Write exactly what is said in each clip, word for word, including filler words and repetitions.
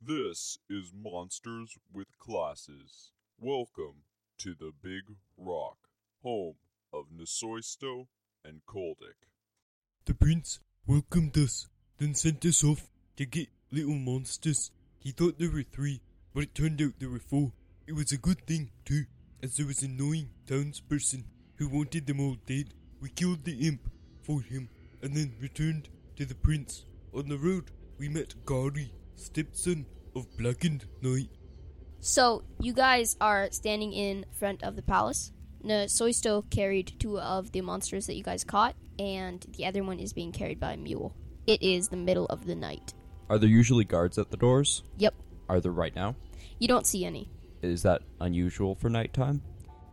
This is Monsters with Classes. Welcome to the Big Rock, home of Nisoisto and Koldik. The prince welcomed us, then sent us off to get little monsters. He thought there were three, but it turned out there were four. It was a good thing, too, as there was an annoying townsperson who wanted them all dead. We killed the imp for him, and then returned to the prince. On the road, we met Gary, stepson of Blackened Knight. So, you guys are standing in front of the palace. Nisoisto carried two of the monsters that you guys caught, and the other one is being carried by a mule. It is the middle of the night. Are there usually guards at the doors? Yep. Are there right now? You don't see any. Is that unusual for nighttime?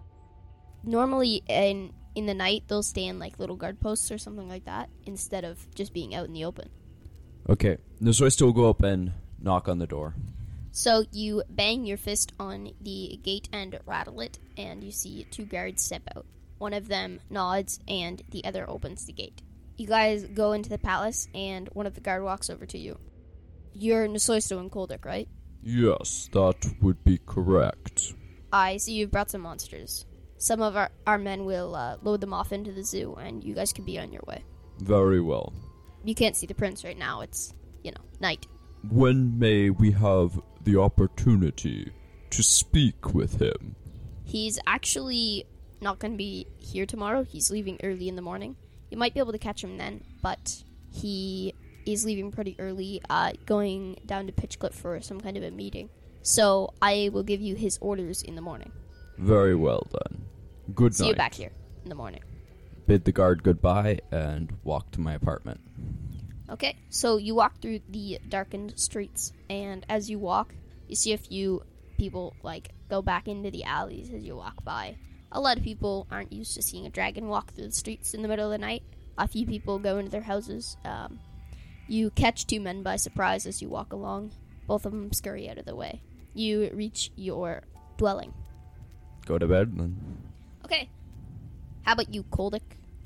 Normally, in in the night, they'll stand like little guard posts or something like that, instead of just being out in the open. Okay, Nisoisto will go up and knock on the door. So you bang your fist on the gate and rattle it, and you see two guards step out. One of them nods, and the other opens the gate. You guys go into the palace, and one of the guard walks over to you. You're Nisoisto and Koldik, right? Yes, that would be correct. I see you've brought some monsters. Some of our, our men will uh, load them off into the zoo, and you guys can be on your way. Very well. You can't see the prince right now. It's, you know, night. When may we have the opportunity to speak with him? He's actually not going to be here tomorrow. He's leaving early in the morning. You might be able to catch him then, but he is leaving pretty early, uh, going down to Pitchcliff for some kind of a meeting. So I will give you his orders in the morning. Very well, then. Good See night. you back here in the morning. Bid the guard goodbye and walk to my apartment. Okay, so you walk through the darkened streets, and as you walk, you see a few people, like, go back into the alleys as you walk by. A lot of people aren't used to seeing a dragon walk through the streets in the middle of the night. A few people go into their houses. Um, you catch two men by surprise as you walk along. Both of them scurry out of the way. You reach your dwelling. Go to bed, then. Okay. How about you, Koldik?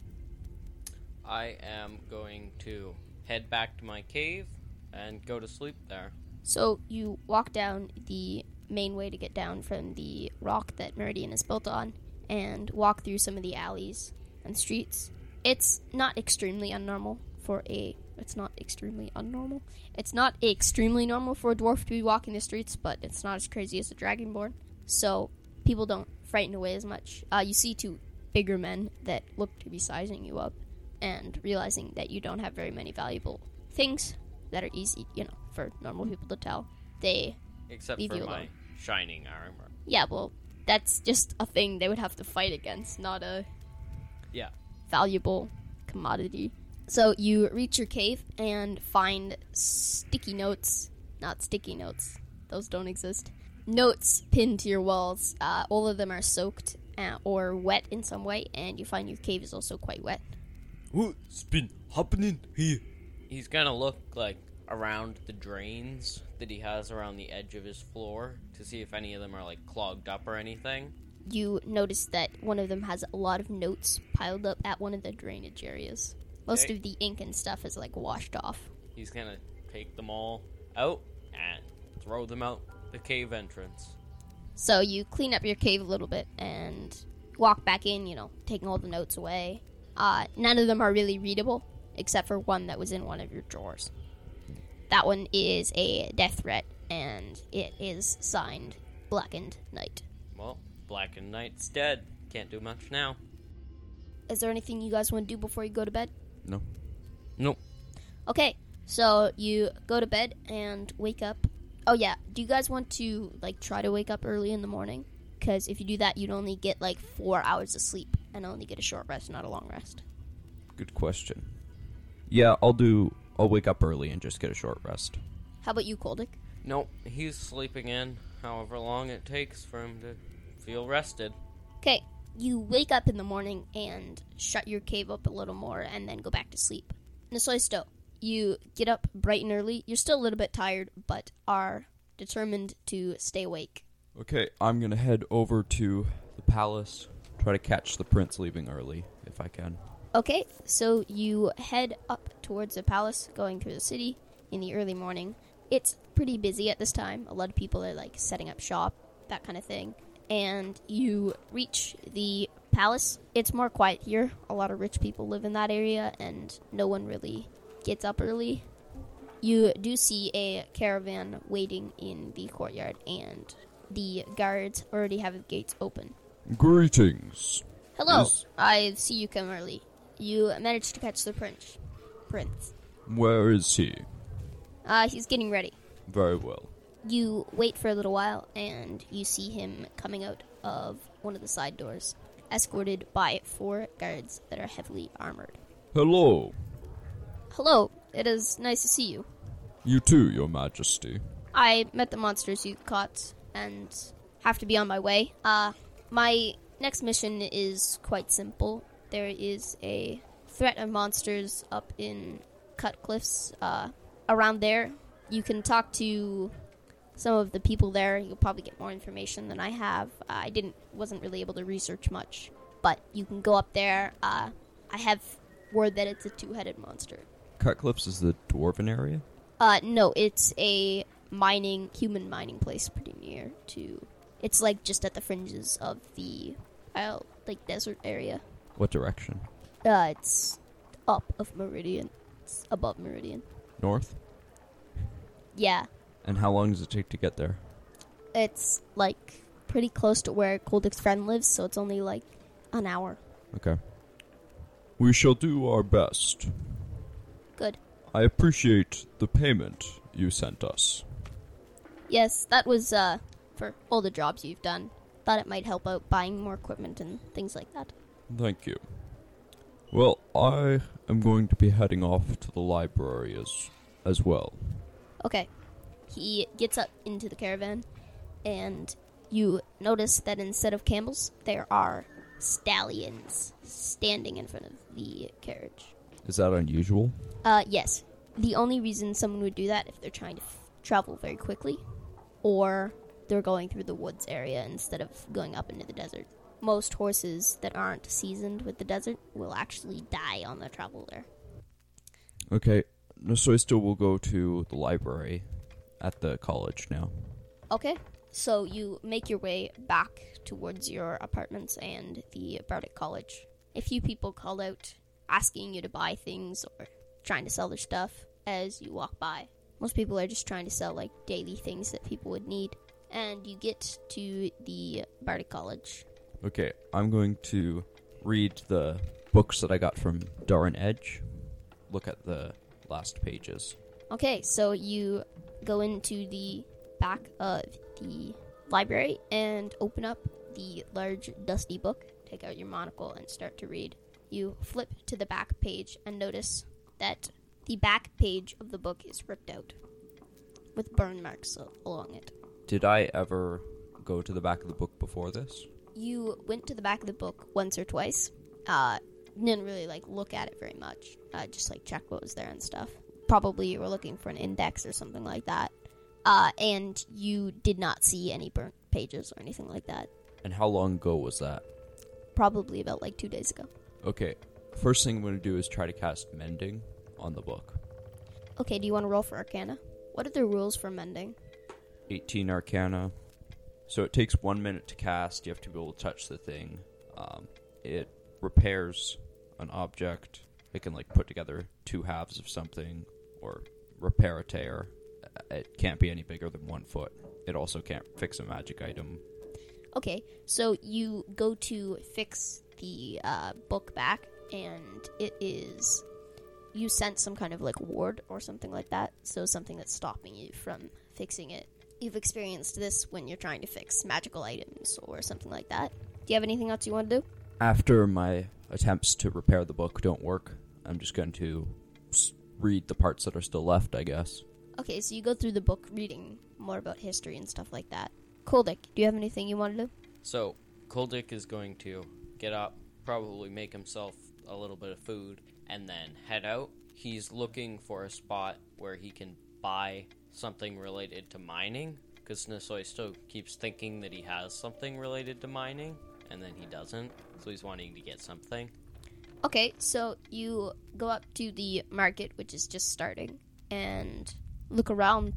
I am going to head back to my cave and go to sleep there. So you walk down the main way to get down from the rock that Meridian is built on and walk through some of the alleys and streets. It's not extremely unnormal for a... It's not extremely unnormal. It's not extremely normal for a dwarf to be walking the streets, but it's not as crazy as a dragonborn. So people don't frighten away as much. Uh, you see two bigger men that look to be sizing you up and realizing that you don't have very many valuable things that are easy, you know, for normal people to tell. They Except leave for you my alone. shining armor. Yeah, well, that's just a thing they would have to fight against, not a Yeah. valuable commodity. So you reach your cave and find sticky notes. Not sticky notes. Those don't exist. Notes pinned to your walls. Uh, all of them are soaked uh, or wet in some way, and you find your cave is also quite wet. What's been happening here? He's gonna look, like, around the drains that he has around the edge of his floor to see if any of them are, like, clogged up or anything. You notice that one of them has a lot of notes piled up at one of the drainage areas. Most Okay. of the ink and stuff is, like, washed off. He's gonna take them all out and throw them out the cave entrance. So you clean up your cave a little bit and walk back in, you know, taking all the notes away. Uh, none of them are really readable, except for one that was in one of your drawers. That one is a death threat, and it is signed Blackened Knight. Well, Blackened Knight's dead. Can't do much now. Is there anything you guys want to do before you go to bed? No. Nope. Okay, so you go to bed and wake up. Oh yeah, do you guys want to, like, try to wake up early in the morning? Because if you do that, you'd only get, like, four hours of sleep and only get a short rest, not a long rest. Good question. Yeah, I'll do... I'll wake up early and just get a short rest. How about you, Koldik? Nope. He's sleeping in however long it takes for him to feel rested. Okay, you wake up in the morning and shut your cave up a little more and then go back to sleep. Nisoisto, you get up bright and early. You're still a little bit tired, but are determined to stay awake. Okay, I'm gonna head over to the palace, try to catch the prince leaving early, if I can. Okay, so you head up towards the palace, going through the city in the early morning. It's pretty busy at this time. A lot of people are like setting up shop, that kind of thing. And you reach the palace. It's more quiet here. A lot of rich people live in that area, and no one really gets up early. You do see a caravan waiting in the courtyard, and the guards already have the gates open. Greetings. Hello, Is- I see you come early. You managed to catch the prince. Prince. Where is he? Uh, he's getting ready. Very well. You wait for a little while, and you see him coming out of one of the side doors, escorted by four guards that are heavily armored. Hello. Hello, it is nice to see you. You too, Your Majesty. I met the monsters you caught, and have to be on my way. Uh, my next mission is quite simple. There is a threat of monsters up in Cut Cliffs. Uh, around there, you can talk to some of the people there. You'll probably get more information than I have. Uh, I didn't, wasn't really able to research much, but you can go up there. Uh, I have word that it's a two-headed monster. Cutcliffs is the dwarven area? Uh, no, it's a mining, human mining place pretty near to... It's, like, just at the fringes of the, uh, like, desert area. What direction? Uh, it's up of Meridian. It's above Meridian. North? Yeah. And how long does it take to get there? It's, like, pretty close to where Coldix's friend lives, so it's only, like, an hour. Okay. We shall do our best. Good. I appreciate the payment you sent us. Yes, that was, uh, for all the jobs you've done. Thought it might help out buying more equipment and things like that. Thank you. Well, I am going to be heading off to the library as, as well. Okay. He gets up into the caravan, and you notice that instead of camels, there are stallions standing in front of the carriage. Is that unusual? Uh, yes. The only reason someone would do that if they're trying to f- travel very quickly, or they're going through the woods area instead of going up into the desert. Most horses that aren't seasoned with the desert will actually die on their travel there. Okay, so I still will go to the library at the college now. Okay, so you make your way back towards your apartments and the Bardic College. A few people call out asking you to buy things or trying to sell their stuff as you walk by. Most people are just trying to sell like daily things that people would need. And you get to the Bardic College. Okay, I'm going to read the books that I got from Darren Edge. Look at the last pages. Okay, so you go into the back of the library and open up the large dusty book. Take out your monocle and start to read. You flip to the back page and notice that the back page of the book is ripped out with burn marks along it. Did I ever go to the back of the book before this? You went to the back of the book once or twice. Uh, didn't really like look at it very much. Uh, just like check what was there and stuff. Probably you were looking for an index or something like that. Uh, and you did not see any burnt pages or anything like that. And how long ago was that? Probably about like two days ago. Okay, first thing I'm going to do is try to cast Mending on the book. Okay, do you want to roll for Arcana? What are the rules for mending? eighteen Arcana. So it takes one minute to cast. You have to be able to touch the thing. Um, it repairs an object. It can like put together two halves of something or repair a tear. It can't be any bigger than one foot. It also can't fix a magic item. Okay, so you go to fix the uh, book back, and it is... You sense some kind of like ward or something like that, so something that's stopping you from fixing it. You've experienced this when you're trying to fix magical items or something like that. Do you have anything else you want to do? After my attempts to repair the book don't work, I'm just going to s- read the parts that are still left, I guess. Okay, so you go through the book reading more about history and stuff like that. Koldik, do you have anything you want to do? So, Koldik is going to get up, probably make himself a little bit of food, and then head out. He's looking for a spot where he can buy something related to mining, because Nisoi still keeps thinking that he has something related to mining, and then he doesn't, so he's wanting to get something. Okay, so you go up to the market, which is just starting, and look around,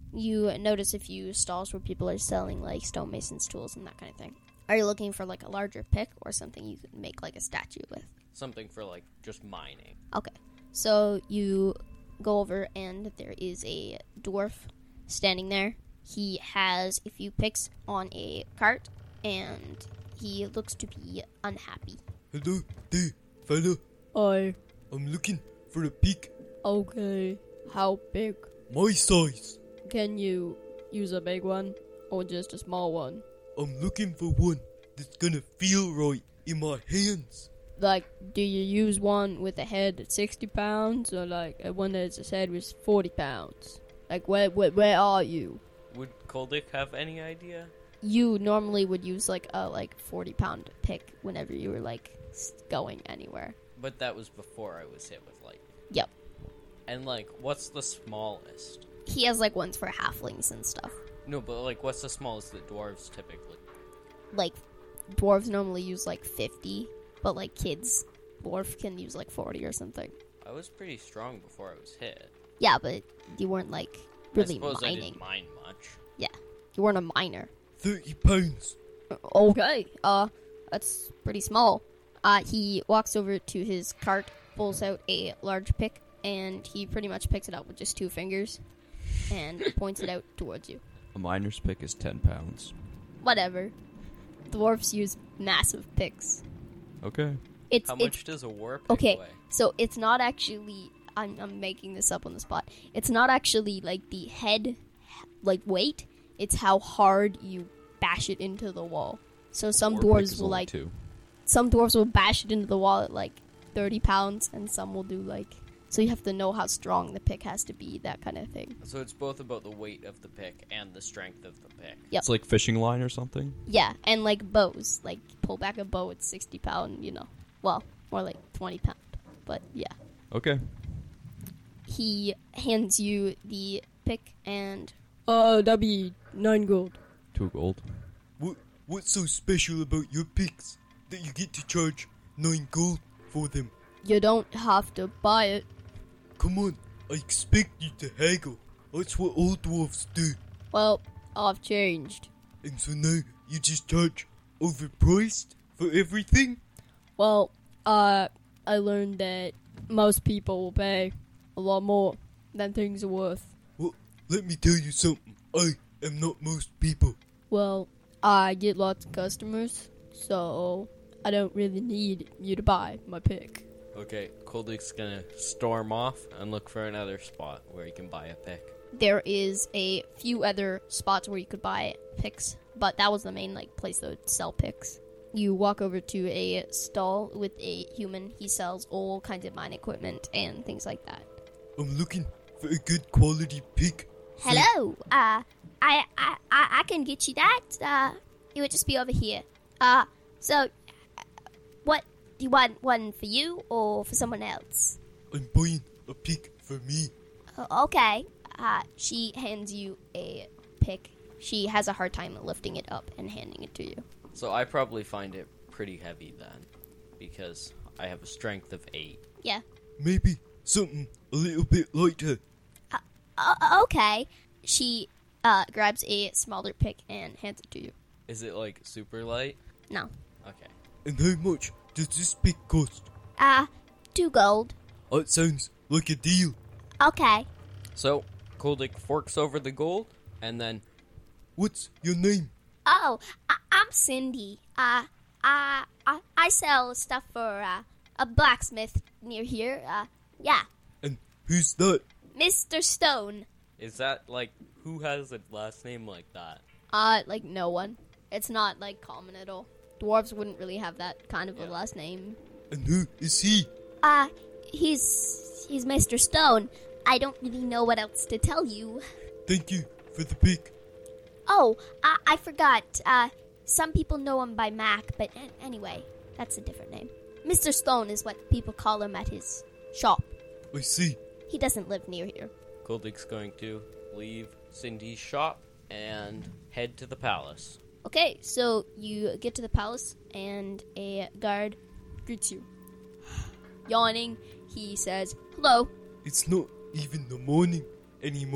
you notice a few stalls where people are selling like stonemason's tools and that kind of thing. Are you looking for like a larger pick or something you could make like a statue with? Something for like just mining. Okay. So you go over and there is a dwarf standing there. He has a few picks on a cart and he looks to be unhappy. Hello there, fella. I. I'm looking for a pick Okay. How big? my size. Can you use a big one or just a small one? I'm looking for one that's gonna feel right in my hands. Like, do you use one with a head that's sixty pounds or like a one that's a head was forty pounds? Like, where, where, where are you? Would Koldik have any idea? You normally would use like a like forty pound pick whenever you were like s- going anywhere. But that was before I was hit with lightning. Yep. And like, what's the smallest? He has like ones for halflings and stuff. No, but like, what's the smallest that dwarves typically? Like dwarves normally use like fifty, but like kids, dwarf can use like forty or something. I was pretty strong before I was hit. Yeah, but you weren't like really I suppose I mining. didn't mine much. Yeah, you weren't a miner. Thirty pounds. Okay, uh, that's pretty small. Uh, he walks over to his cart, pulls out a large pick, and he pretty much picks it up with just two fingers, and points it out towards you. A miner's pick is ten pounds. Whatever. Dwarfs use massive picks. Okay. It's How it's much does a war pick okay. weigh? So it's not actually. I'm I'm making this up on the spot. It's not actually like the head, like weight. It's how hard you bash it into the wall. So some War pick dwarves is will only like two. some dwarves will bash it into the wall at like thirty pounds, and some will do like. So you have to know how strong the pick has to be, that kind of thing. So it's both about the weight of the pick and the strength of the pick. Yep. It's like fishing line or something. Yeah, and like bows, like pull back a bow at sixty pound. You know, well, more like twenty pound. But yeah, Okay. he hands you the pick and Uh, that'd be nine gold. Two gold. What what's so special about your picks that you get to charge nine gold for them? You don't have to buy it. Come on, I expect you to haggle. That's what all dwarves do. Well, I've changed. And so now you just charge overpriced for everything? Well, uh, I learned that most people will pay a lot more than things are worth. Well, let me tell you something. I am not most people. Well, I get lots of customers, so I don't really need you to buy my pick. Okay, Koldik's gonna storm off and look for another spot where he can buy a pick. there is a few other spots where you could buy picks, but that was the main like place that would sell picks. You walk over to a stall with a human. He sells all kinds of mine equipment and things like that. I'm looking for a good quality pick. Hello, uh, I, I, I, I can get you that. Uh, it would just be over here. Uh, so, uh, what do you want? One for you or for someone else? I'm buying a pick for me. Uh, okay. Uh, she hands you a pick. She has a hard time lifting it up and handing it to you. So I probably find it pretty heavy then, because I have a strength of eight. Yeah. Maybe something a little bit lighter. Uh, okay. She uh, grabs a smaller pick and hands it to you. Is it like super light? No. Okay. And how much does this pick cost? Uh, two gold. That sounds like a deal. Okay. So Koldik forks over the gold, and then What's your name? Oh, I- I'm Cindy. Uh, I, I I sell stuff for uh, a blacksmith near here. Uh, yeah, And who's that? Mister Stone. is that like who has a last name like that? Uh, like no one. It's not like common at all. Dwarves wouldn't really have that kind of a Yeah. last name. And who is he? Uh, he's he's Mister Stone. I don't really know what else to tell you. Thank you for the pick. Oh, I, I forgot. Uh, some people know him by Mac, but a- anyway, that's a different name. Mister Stone is what people call him at his shop. I see. He doesn't live near here. Koldik's going to leave Cindy's shop and head to the palace. Okay, so you get to the palace, and a guard greets you. Yawning, he says, "Hello." It's not even the morning anymore.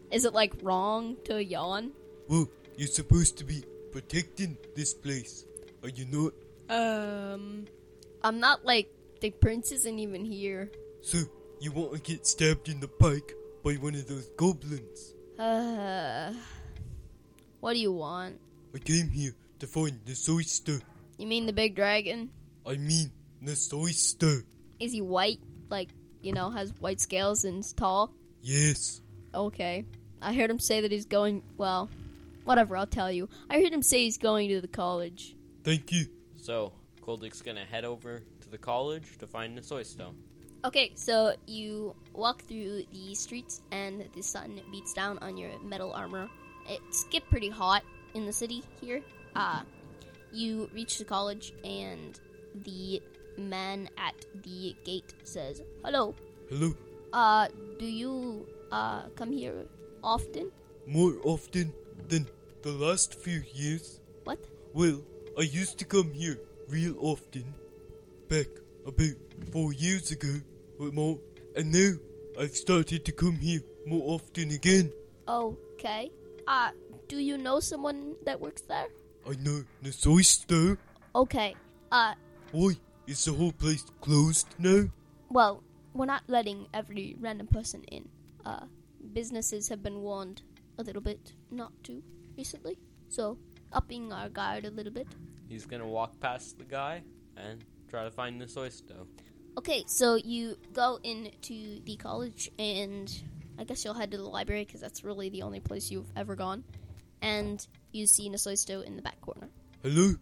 Is it like wrong to yawn? Well, you're supposed to be protecting this place. Are you not? Um, I'm not like, the prince isn't even here. So, you want to get stabbed in the pike by one of those goblins? Uh, what do you want? I came here to find the Soyster. You mean the big dragon? I mean, the Soyster. Is he white? Like, you know, has white scales and is tall? Yes. Okay. I heard him say that he's going, well, whatever, I'll tell you. I heard him say he's going to the college. Thank you. So, Koldick's gonna head over to the college to find the soy stone. Okay, so you walk through the streets and the sun beats down on your metal armor. It's get pretty hot in the city here. Uh, you reach the college and the man at the gate says, "Hello, Hello. uh, do you, uh, come here often?" More often than the last few years. What? Well, I used to come here real often. Back about four years ago or more. And now I've started to come here more often again. Okay. Uh, do you know someone that works there? I know the Soyster. Okay. Uh, Why? Is the whole place closed now? well, we're not letting every random person in. Uh, businesses have been warned a little bit not to recently. So, upping our guard a little bit. He's gonna walk past the guy and try to find the soy stone. Okay, so you go into the college, and I guess you'll head to the library, because that's really the only place you've ever gone. And you see Nasoisto in the back corner. Hello?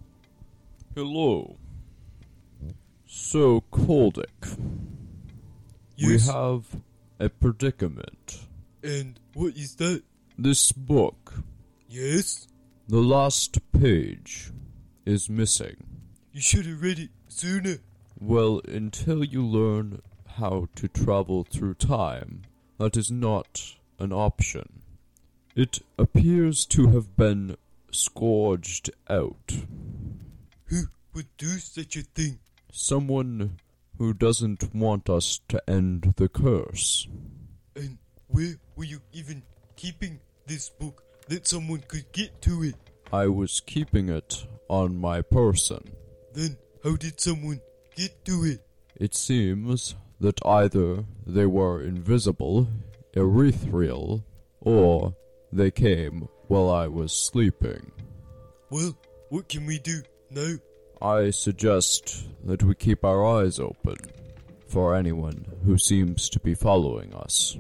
Hello. So, Koldick, Yes. we have a predicament. And what is that? This book, Yes? the last page, is missing. You should have read it sooner. Well, until you learn how to travel through time, that is not an option. It appears to have been scourged out. Who would do such a thing? Someone who doesn't want us to end the curse. And where were you even keeping this book that someone could get to it? I was keeping it on my person. Then how did someone get to it? It seems that either they were invisible, ethereal, or they came while I was sleeping. Well, what can we do now? I suggest that we keep our eyes open for anyone who seems to be following us.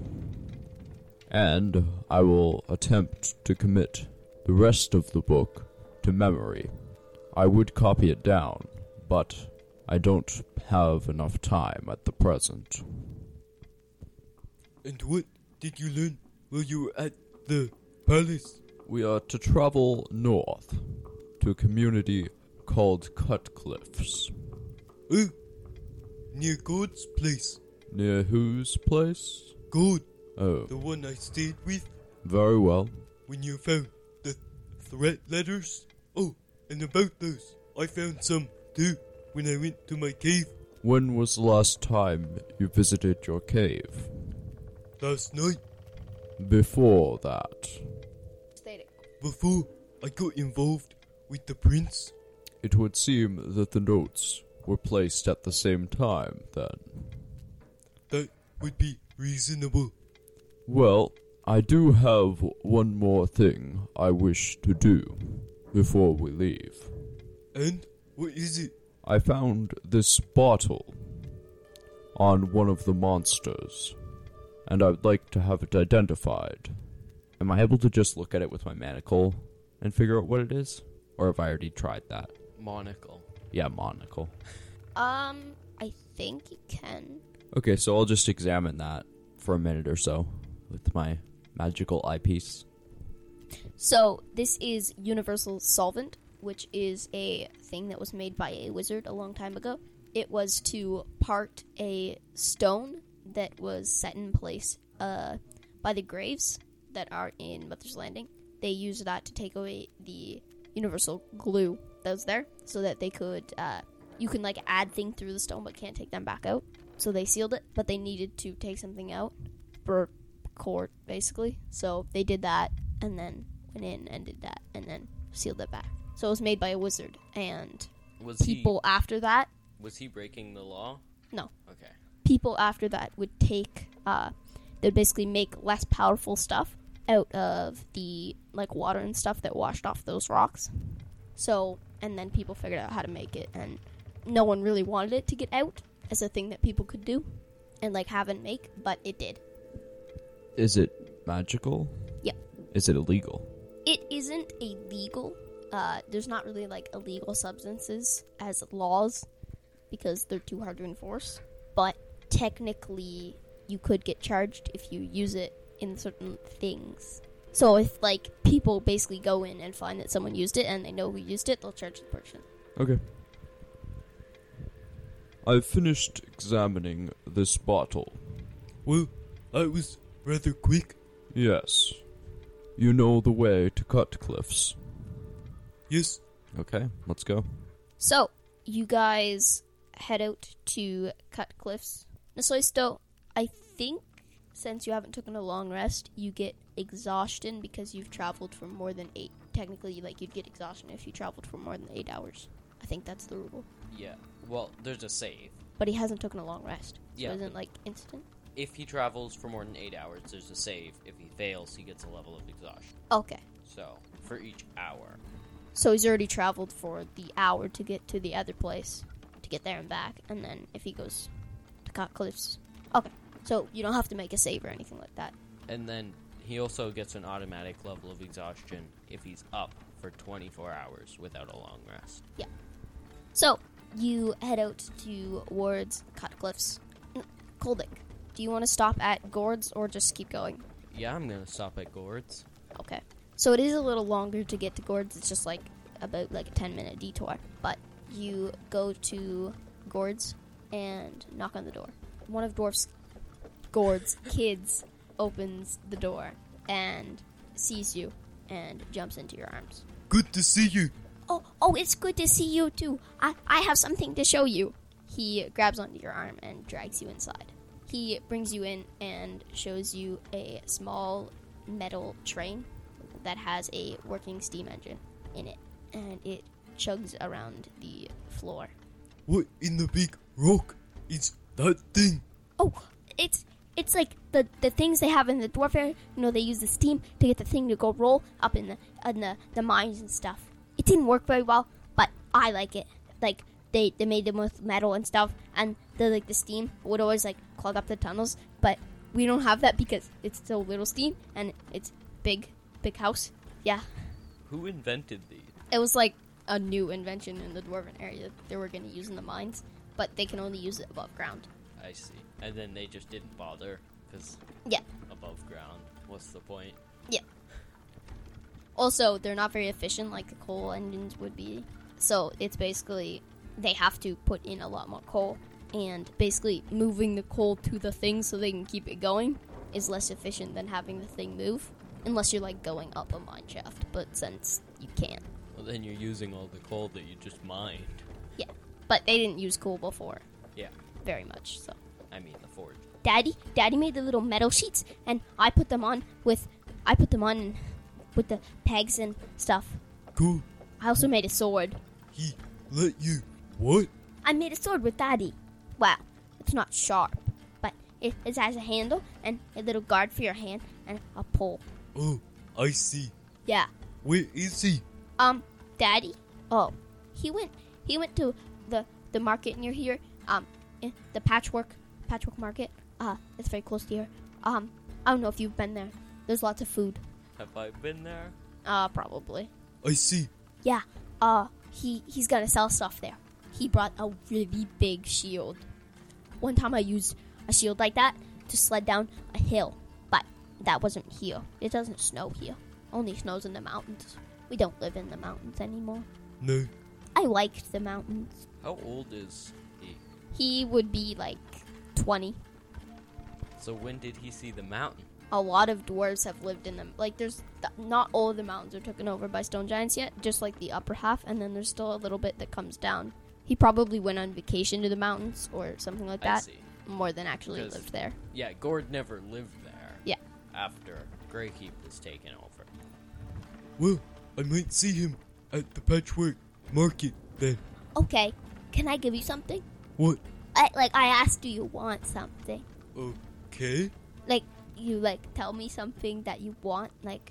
And I will attempt to commit the rest of the book to memory. I would copy it down, but I don't have enough time at the present. And what did you learn while you were at the palace? We are to travel north to a community called Cutcliffs. Oh, near God's place. Near whose place? God, Oh, the one I stayed with very well. when you found the threat letters. Oh, and about those, I found some too when I went to my cave When was the last time you visited your cave? last night. Before that, Static. Before I got involved with the prince. it would seem that the notes were placed at the same time, then. That would be reasonable. Well, I do have one more thing I wish to do before we leave. And what is it? I found this bottle on one of the monsters, and I'd like to have it identified. Am I able to just look at it with my manacle and figure out what it is? Or have I already tried that? Monocle. Yeah, monocle. Um, I think you can. Okay, so I'll just examine that for a minute or so with my magical eyepiece. So, this is Universal Solvent, which is a thing that was made by a wizard a long time ago. It was to part a stone that was set in place uh, by the graves that are in Mother's Landing. They used that to take away the universal glue that was there, so that they could, uh, you can like add things through the stone but can't take them back out. So they sealed it, but they needed to take something out for court, basically. So they did that, and then went in and did that, and then sealed it back. So it was made by a wizard, and Was people after that, he was he breaking the law? No. Okay. people after that would take, uh, they'd basically make less powerful stuff out of the, like, water and stuff that washed off those rocks. So, and then people figured out how to make it, and no one really wanted it to get out as a thing that people could do and, like, have and make, but it did. Is it magical? Yeah. Is it illegal? It isn't illegal. Uh, there's not really, like, illegal substances as laws because they're too hard to enforce. But technically, you could get charged if you use it in certain things. So if, like, people basically go in and find that someone used it and they know who used it, they'll charge the person. Okay. I've finished examining this bottle. Well, that was rather quick. Yes. You know the way to Cutcliffs. Yes. Okay, let's go. So, you guys head out to Cutcliffs. Nasoisto, I think since you haven't taken a long rest, you get exhaustion because you've traveled for more than eight. Technically, like, you'd get exhaustion if you traveled for more than eight hours. I think that's the rule. Yeah. Well, there's a save. But he hasn't taken a long rest. So Yeah, it isn't, but- like, instant. If he travels for more than eight hours, there's a save. If he fails, he gets a level of exhaustion. Okay. So, for each hour. So he's already traveled for the hour to get to the other place, to get there and back, and then if he goes to Cutcliffs. Okay. So you don't have to make a save or anything like that. And then he also gets an automatic level of exhaustion if he's up for twenty-four hours without a long rest. So you head out towards Cutcliffs. N- Koldik, do you want to stop at Gord's or just keep going? Yeah, I'm gonna stop at Gord's. Okay. So it is a little longer to get to Gord's. It's just like about like a ten minute detour. But you go to Gord's and knock on the door. One of Dwarf's Gord's kids opens the door and sees you and jumps into your arms. Good to see you. Oh, oh, it's good to see you too. I, I have something to show you. He grabs onto your arm and drags you inside. He brings you in and shows you a small metal train that has a working steam engine in it, and it chugs around the floor. What in the big rock is that thing? Oh, it's it's like the, the things they have in the dwarf area. You know, they use the steam to get the thing to go roll up in the in the, the mines and stuff. It didn't work very well, but I like it. Like they, they made them with metal and stuff, and the like the steam would always like clog up the tunnels. But we don't have that because it's so little steam and it's big big house. Yeah, Who invented these? it was like a new invention in the dwarven area that they were going to use in the mines, but they can only use it above ground. I see. And then they just didn't bother because Yeah. above ground. What's the point? Also, they're not very efficient like the coal engines would be. So it's basically they have to put in a lot more coal, and basically moving the coal to the thing so they can keep it going is less efficient than having the thing move, unless you're like going up a mine shaft. But since you can't, Well, then you're using all the coal that you just mined. but they didn't use coal before. Yeah. Very much so. I mean, the forge. Daddy, Daddy made the little metal sheets, and I put them on with, I put them on with the pegs and stuff. Cool. I also made a sword. He let you. What? I made a sword with Daddy. Well, it's not sharp, but it, it has a handle and a little guard for your hand and a pole. Oh, I see. Yeah. Where is he? Um, Daddy? Oh, he went, he went to the, the market near here, um, in the patchwork, patchwork market. Uh, it's very close to here. Um, I don't know if you've been there. There's lots of food. Have I been there? Uh, probably. I see. Yeah, uh, he, he's gonna sell stuff there. He brought a really big shield. One time I used a shield like that to sled down a hill, but that wasn't here. It doesn't snow here. Only snows in the mountains. We don't live in the mountains anymore. No. I liked the mountains. How old is he? He would be like twenty. So when did he see the mountain? A lot of dwarves have lived in them. Like, there's th- not all of the mountains are taken over by stone giants yet, just like the upper half, and then there's still a little bit that comes down. He probably went on vacation to the mountains or something like I that, see. more than actually Because- lived there. Yeah, Gord never lived there. Yeah. after Greykeep is taken over. Well, I might see him at the Patchwork Market then. Okay, can I give you something? What? I, like, I asked, do you want something? Okay. Like, you, like, tell me something that you want, like,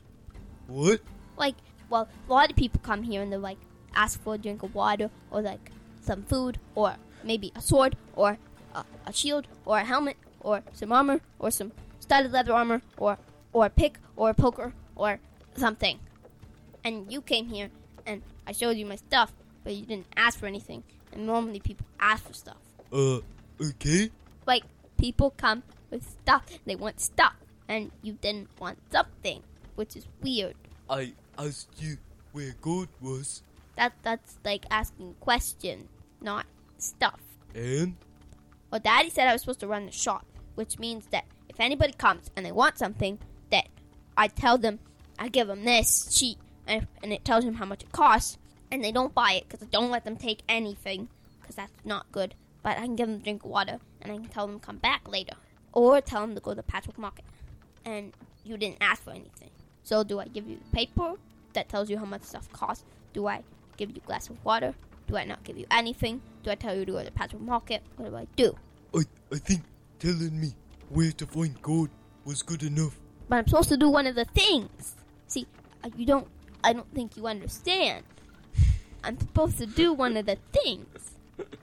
What? like, well, a lot of people come here and they're like, ask for a drink of water, or like, some food, or maybe a sword, or a, a shield, or a helmet, or some armor, or some studded leather armor, or, or a pick, or a poker, or something. And you came here, and I showed you my stuff, but you didn't ask for anything. And normally people ask for stuff. Uh, okay. Like, people come with stuff, they want stuff, and you didn't want something, which is weird. I asked you where gold was. That That's like asking a question, not stuff. And? Well, Daddy said I was supposed to run the shop, which means that if anybody comes and they want something, that I tell them, I give them this sheet, and, and it tells them how much it costs, and they don't buy it because I don't let them take anything, because that's not good. But I can give them a drink of water, and I can tell them to come back later, or tell them to go to the Patchwork Market. And you didn't ask for anything. So do I give you the paper that tells you how much stuff costs? Do I give you a glass of water? Do I not give you anything? Do I tell you to go to the Patchwork Market? What do I do? I, I think telling me where to find gold was good enough. But I'm supposed to do one of the things. See, uh, you don't, I don't think you understand. I'm supposed to do one of the things.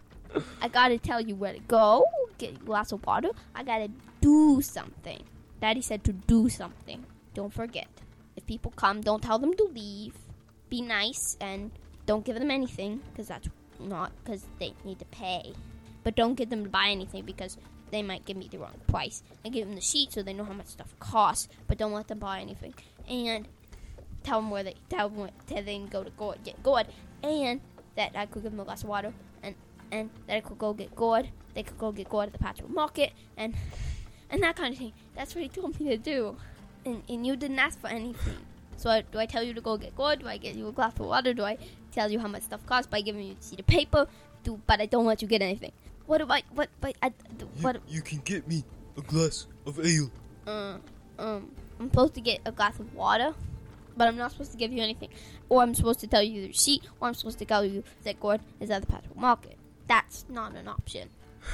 I gotta tell you where to go, get a glass of water. I gotta do something. Daddy said to do something. Don't forget. If people come, don't tell them to leave. Be nice and don't give them anything, because that's not, because they need to pay. But don't get them to buy anything, because they might give me the wrong price. And give them the sheet so they know how much stuff costs, but don't let them buy anything. And tell them where they, tell them where they can go to go get gourd. And that I could give them a glass of water, and, and that I could go get gourd. They could go get gourd at the Patchwork Market, and and that kind of thing. That's what he told me to do. And, and you didn't ask for anything. So I, do I tell you to go get gourd? Do I get you a glass of water? Do I tell you how much stuff costs by giving you a sheet of paper? Do, but I don't let you get anything. What do I, what, but I, what? You, you can get me a glass of ale. Uh, um, I'm supposed to get a glass of water, but I'm not supposed to give you anything. Or I'm supposed to tell you the sheet, or I'm supposed to tell you that gourd is at the Patchwork Market. That's not an option.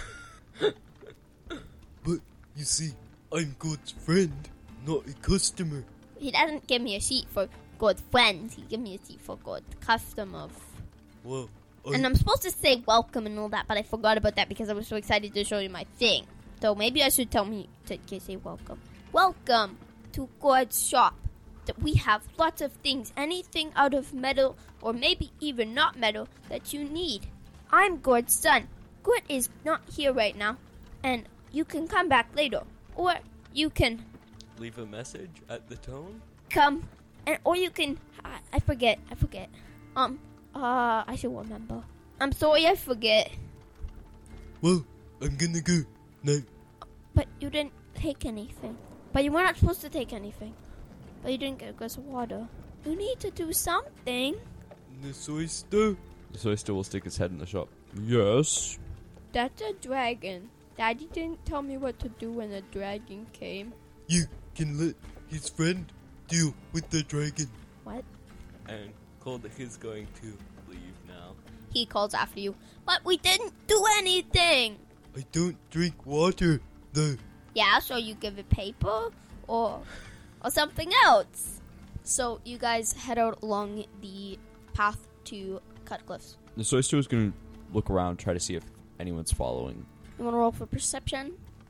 But, you see, I'm God's friend, not a customer. He doesn't give me a sheet for good friends. He gives me a sheet for good customers. Well, I... And I'm supposed to say welcome and all that, but I forgot about that because I was so excited to show you my thing. So maybe I should tell me to say welcome. Welcome to God's shop. That we have lots of things, anything out of metal or maybe even not metal that you need. I'm God's son. God is not here right now, and you can come back later, or you can Leave a message at the tone? come, and or you can. I, I forget. I forget. Um. Uh. I should remember. I'm sorry. I forget. Well, I'm gonna go now. But you didn't take anything. But you were not supposed to take anything. But you didn't get a glass of water. You need to do something. This oyster? The Soyster will stick his head in the shop. Yes. That's a dragon. Daddy didn't tell me what to do when the dragon came. You can let his friend deal with the dragon. What? And Koldik is going to leave now. He calls after you. But we didn't do anything. I don't drink water, though. Yeah, so you give it paper or or something else. So you guys head out along the path to Cutcliffs. The Soyster is going to look around, try to see if anyone's following. You want to roll for perception?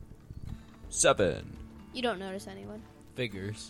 Seven. You don't notice anyone. Figures.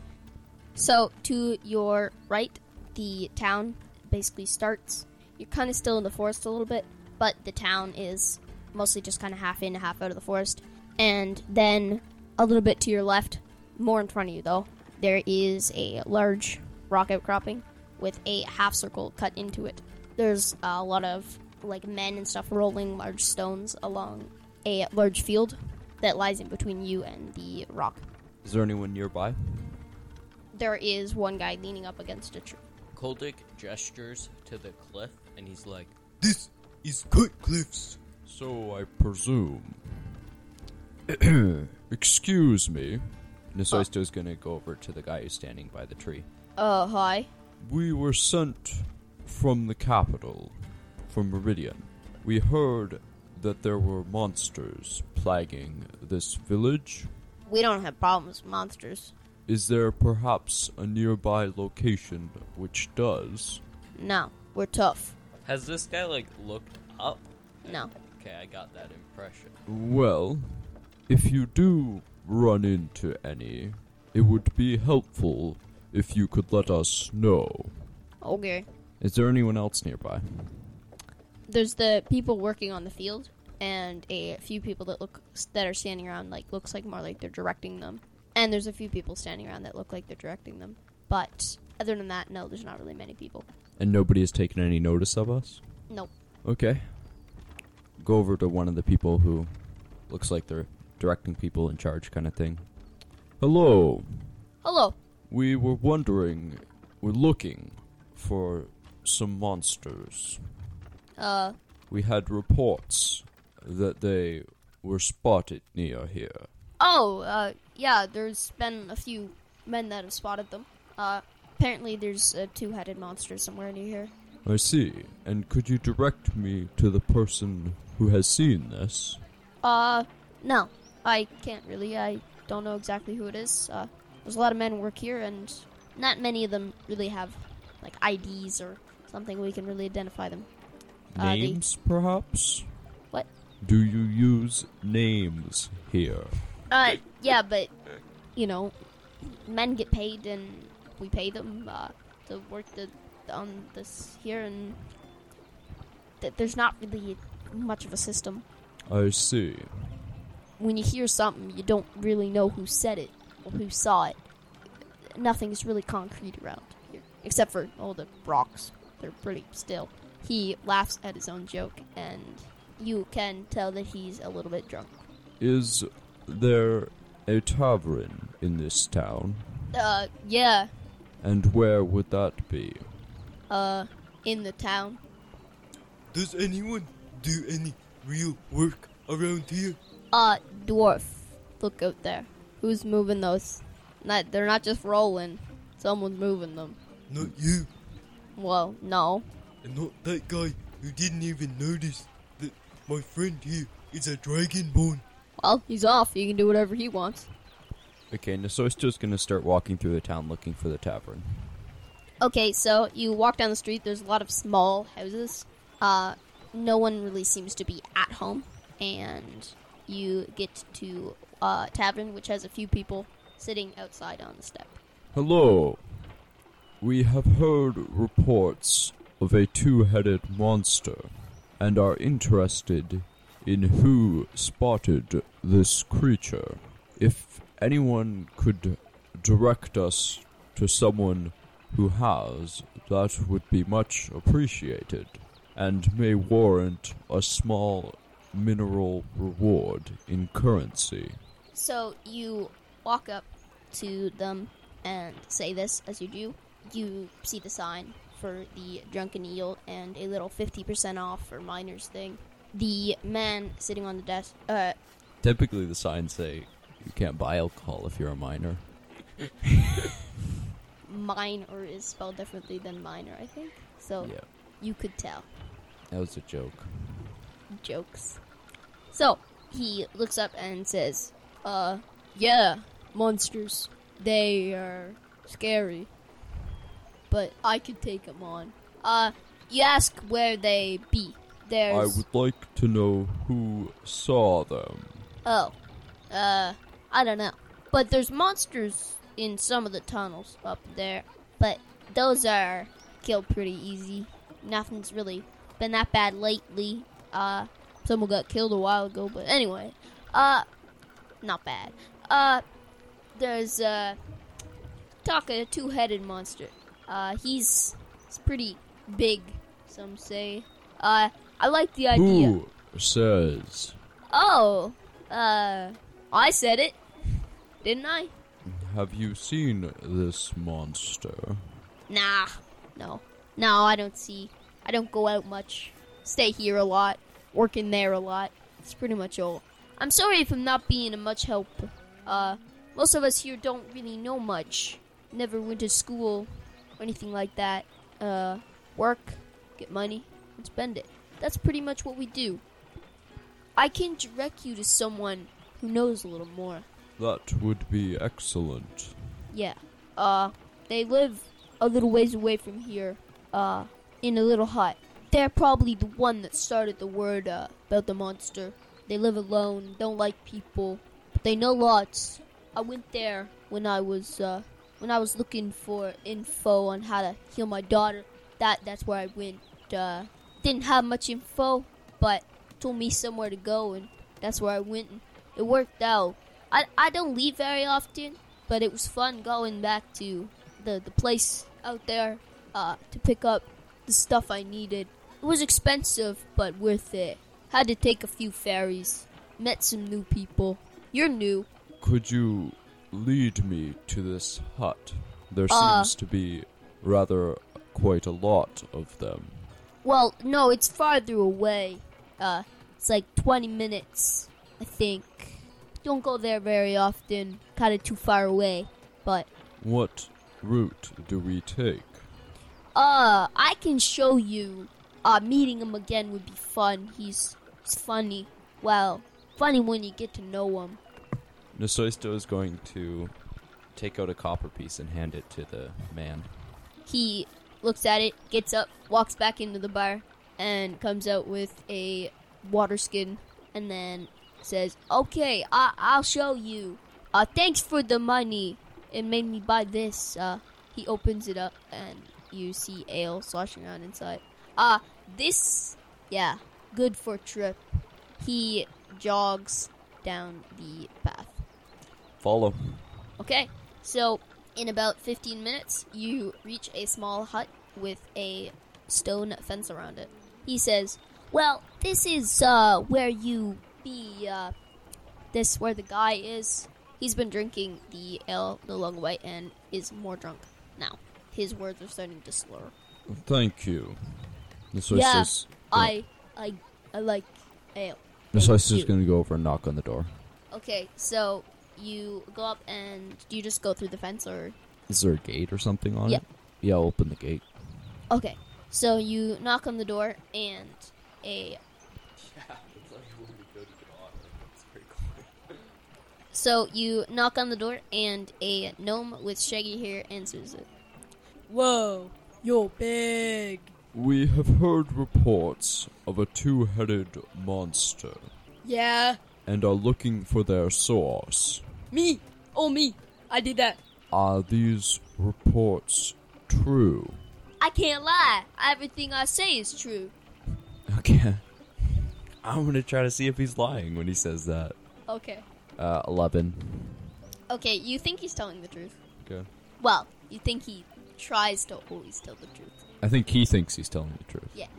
So to your right, the town basically starts. You're kind of still in the forest a little bit, but the town is mostly just kind of half in, half out of the forest. And then a little bit to your left, more in front of you though, there is a large rock outcropping with a half circle cut into it. There's a lot of like men and stuff rolling large stones along a large field that lies in between you and the rock. Is there anyone nearby? There is one guy leaning up against a tree. Koldik gestures to the cliff and he's like, This is Cutcliffs. So I presume. Excuse me. Nisoisto's gonna go over to the guy who's standing by the tree. Uh, hi. We were sent from the capital, from Meridian. We heard that there were monsters plaguing this village. We don't have problems with monsters. Is there perhaps a nearby location which does? No, we're tough. Has this guy, like, looked up? No. Okay, I got that impression. Well, if you do run into any, it would be helpful if you could let us know. Okay. Is there anyone else nearby? There's the people working on the field, and a few people that look that are standing around. Like looks like more like they're directing them. And there's a few people standing around that look like they're directing them. But other than that, no, there's not really many people. And nobody has taken any notice of us? Nope. Okay. Go over to one of the people who looks like they're directing people in charge kind of thing. Hello. Hello. We were wondering, we're looking for some monsters. Uh, We had reports that they were spotted near here. oh, uh, yeah, there's been a few men that have spotted them. Uh, apparently there's a two-headed monster somewhere near here. I see. And could you direct me to the person who has seen this? Uh, no, I can't really. I don't know exactly who it is. Uh, there's a lot of men who work here, and not many of them really have, like, I Ds or something we can really identify them. Uh, they- Names, perhaps? What? Do you use names here? Uh, yeah, but, you know, men get paid, and we pay them, uh, to work the, on this here, and th- there's not really much of a system. I see. When you hear something, you don't really know who said it or who saw it. Nothing's really concrete around here, except for all the rocks. They're pretty still. He laughs at his own joke, and you can tell that he's a little bit drunk. Is there a tavern in this town? Uh, yeah, And where would that be? uh, in the town. Does anyone do any real work around here? Uh, dwarf, look out there. Who's moving those? Not, they're not just rolling. Someone's moving them. Not you, Well, no. and not that guy who didn't even notice that my friend here is a dragonborn. Well, he's off. He can do whatever he wants. Okay, Nisoisto's gonna start walking through the town looking for the tavern. Okay, so you walk down the street. There's a lot of small houses. Uh, no one really seems to be at home. And you get to uh, a tavern, which has a few people sitting outside on the step. Hello. We have heard reports of a two-headed monster and are interested in who spotted this creature. If anyone could direct us to someone who has, that would be much appreciated and may warrant a small mineral reward in currency. So you walk up to them and say this as you do. You see the sign for the Drunken Eel and a little fifty percent off for miners thing. The man sitting on the desk, uh, Typically the signs say you can't buy alcohol if you're a minor. minor is spelled differently than minor, I think. So Yeah, you could tell. that was a joke. Jokes. So he looks up and says, uh, yeah, monsters. They are scary. But I could take them on. Uh, you ask where they be. There's... I would like to know who saw them. Oh, uh, I don't know. But there's monsters in some of the tunnels up there. But those are killed pretty easy. Nothing's really been that bad lately. Uh, someone got killed a while ago, but anyway. Uh, not bad. Uh, there's, uh, talk a two-headed monster. Uh, he's, he's pretty big, some say. Uh, I like the idea. Who says? Oh, uh, I said it, didn't I? Have you seen this monster? Nah, no. No, I don't see. I don't go out much. Stay here a lot. Work in there a lot. It's pretty much all. I'm sorry if I'm not being of much help. Uh, most of us here don't really know much. Never went to school or anything like that. Uh, work, get money, and spend it. That's pretty much what we do. I can direct you to someone who knows a little more. That would be excellent. Yeah. Uh, they live a little ways away from here. Uh, in a little hut. They're probably the one that started the word uh, about the monster. They live alone, don't like people, but they know lots. I went there when I was uh, when I was looking for info on how to heal my daughter. That that's where I went. Uh, didn't have much info, but told me somewhere to go, and that's where I went. And it worked out. I I don't leave very often, but it was fun going back to the the place out there uh, to pick up the stuff I needed. It was expensive, but worth it. Had to take a few ferries. Met some new people. You're new. Could you lead me to this hut? There Uh. seems to be rather quite a lot of them. Well, no, it's farther away. Uh, it's like twenty minutes, I think. Don't go there very often. Kind of too far away. But, What route do we take? uh, I can show you. Uh, meeting him again would be fun. He's, he's funny. Well, funny when you get to know him. Nisoisto is going to take out a copper piece and hand it to the man. He looks at it, gets up, walks back into the bar, and comes out with a water skin, and then says, "Okay, I- I'll show you. Uh, thanks for the money. It made me buy this." Uh, he opens it up, and you see ale sloshing around inside. Uh, this, yeah, good for a trip. He jogs down the path. Follow. Okay, so in about fifteen minutes, you reach a small hut with a stone fence around it. He says, "Well, this is uh, where you be. Uh, this where the guy is. He's been drinking the ale the long way and is more drunk now. His words are starting to slur. Thank you. Nisoisto's, Yeah, I, I, I like ale. Nisoisto's you. going to go over and knock on the door. Okay, so you go up and do you just go through the fence or? Is there a gate or something on Yeah. it? Yeah, I'll open the gate. Okay, so you knock on the door and a So you knock on the door and a gnome with shaggy hair answers it. Whoa, you're big. We have heard reports of a two-headed monster Yeah, and are looking for their source. me. Oh, me. I did that. Are these reports true? I can't lie. Everything I say is true. Okay. I'm going to try to see if he's lying when he says that. Okay. Uh, eleven. Okay, you think he's telling the truth. Okay. Well, you think he tries to always tell the truth. I think he thinks he's telling the truth. Yeah.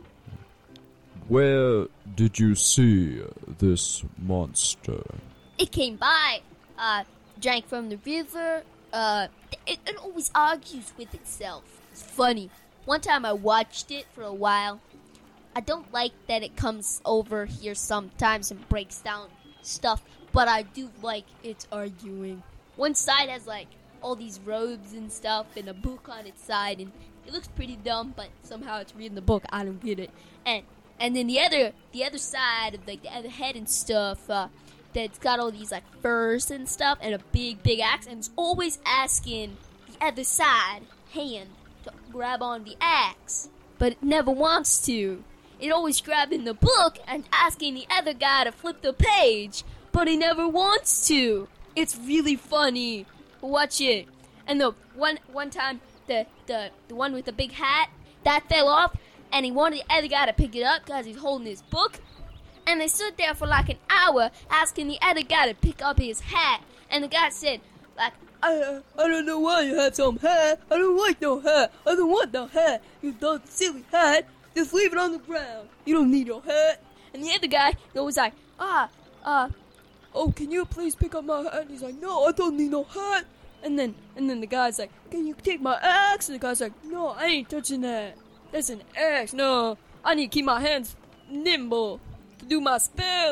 Where did you see this monster? It came by, uh, drank from the river, uh, it, it always argues with itself. It's funny. One time I watched it for a while. I don't like that it comes over here sometimes and breaks down stuff, but I do like its arguing. One side has, like, all these robes and stuff and a book on its side, and it looks pretty dumb, but somehow it's reading the book. I don't get it. And and then the other the other side of, like, the other head and stuff, uh, that's got all these, like, furs and stuff and a big, big axe, and it's always asking the other side hand to grab on the axe, but it never wants to. It always grabbing the book and asking the other guy to flip the page, but he never wants to. It's really funny. Watch it. And the one one time, the, the, the one with the big hat, that fell off, and he wanted the other guy to pick it up because he's holding his book. And they stood there for like an hour asking the other guy to pick up his hat. And the guy said, like, I, I don't know why you have some hat. I don't like no hat. I don't want no hat. You dumb silly hat. Just leave it on the ground. You don't need your hat. and the other guy was like, ah, uh, Oh, can you please pick up my hat? And he's like, no, I don't need no hat. And then, and then the guy's like, can you take my axe? And the guy's like, no, I ain't touching that. That's an axe. No, I need to keep my hands nimble to do my spells.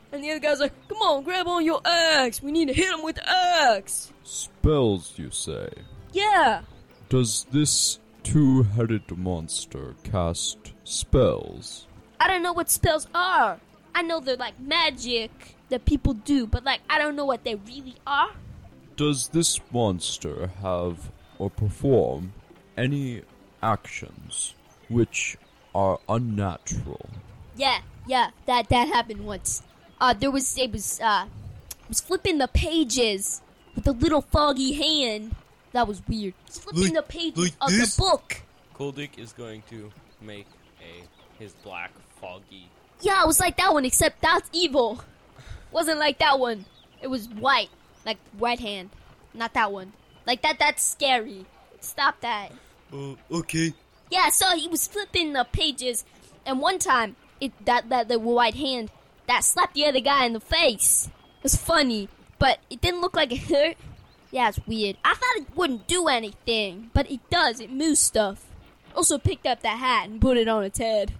And the other guy's like, come on, grab on your axe. We need to hit him with the axe. Spells, you say? Yeah. Does this two-headed monster cast spells? I don't know what spells are. I know they're like magic that people do, but like I don't know what they really are. Does this monster have or perform any actions which are unnatural? Yeah, yeah, that that happened once. Uh, there was it was uh, was flipping the pages with a little foggy hand. That was weird. It's flipping Like- the pages like of this? the book. Koldik is going to make a his black foggy. Yeah, it was like that one, except that's evil. Wasn't like that one. It was white, like right hand, not that one. Like that. That's scary. Stop that. Uh, okay. Yeah, so he was flipping the pages, and one time, it that that the white hand that slapped the other guy in the face. It was funny, but it didn't look like it hurt. Yeah, it's weird. I thought it wouldn't do anything, but it does. It moves stuff. Also picked up the hat and put it on its head.